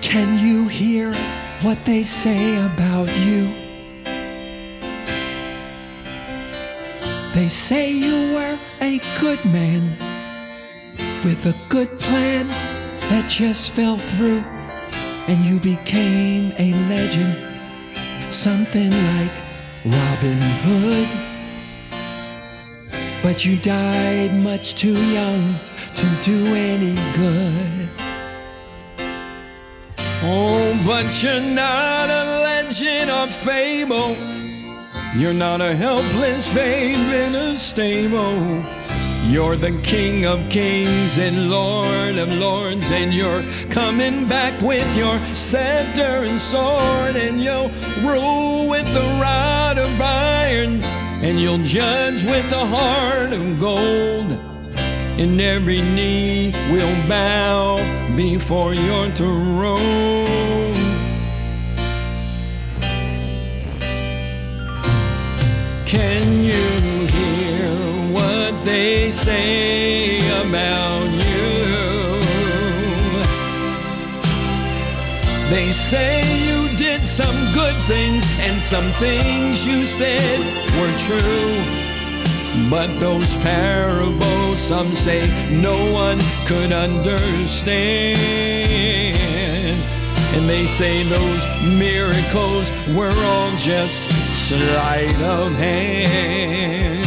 Can you hear what they say about you? They say you were a good man with a good plan that just fell through, and you became a legend, something like Robin Hood. But you died much too young to do any good. Oh, but you're not a legend or fable. You're not a helpless babe in a stable. You're the King of Kings and Lord of Lords, and you're coming back with your scepter and sword, and you'll rule with the rod of iron, and you'll judge with the heart of gold, and every knee will bow before your throne. Can you hear what they say about you? They say you did some good things, and some things you said were true. But those parables, some say, no one could understand. And they say those miracles were all just sleight of hand.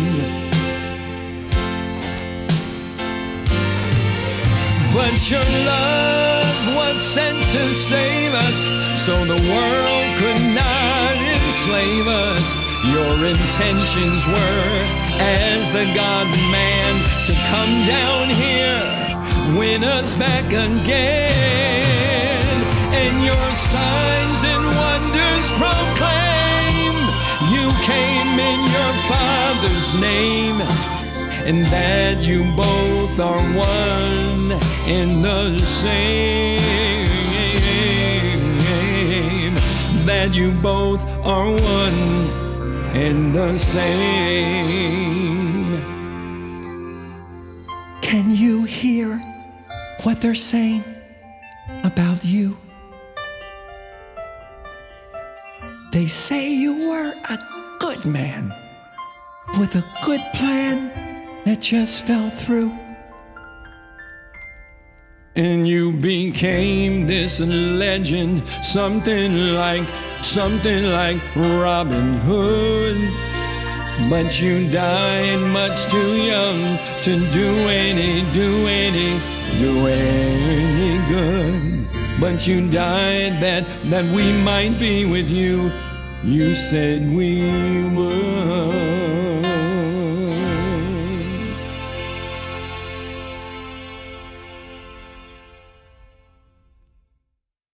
But your love was sent to save us, so the world could not enslave us. Your intentions were, as the God-man, to come down here, win us back again. And your signs and wonders proclaim you came in your Father's name, and that you both are one and the same. That you both are one and the same. Can you hear what they're saying about you? They say you were a good man with a good plan that just fell through, and you became this legend, something like Robin Hood. But you died much too young to do any good. But you died that we might be with you. You said we would.